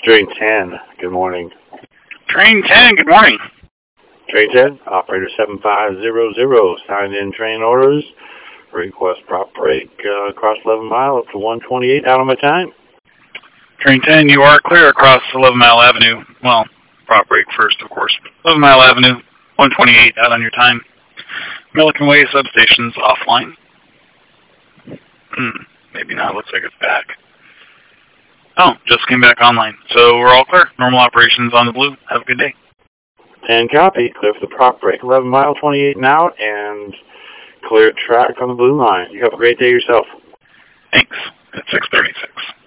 Train 10, good morning. Train 10, good morning. Train 10, operator 7500, signed in train orders. Request prop break across 11 Mile up to 128 out on my time. Train 10, you are clear across 11 Mile Avenue. Well, prop break first, of course. 11 Mile Avenue, 128 out on your time. Milliken Way substation's offline. Maybe not. Looks like it's back. Oh, just came back online. So we're all clear. Normal operations on the blue. Have a good day. 10 copy. Clear for the prop break. 11 Mile, 28 and out, and clear track on the blue line. You have a great day yourself. Thanks. At 6:36.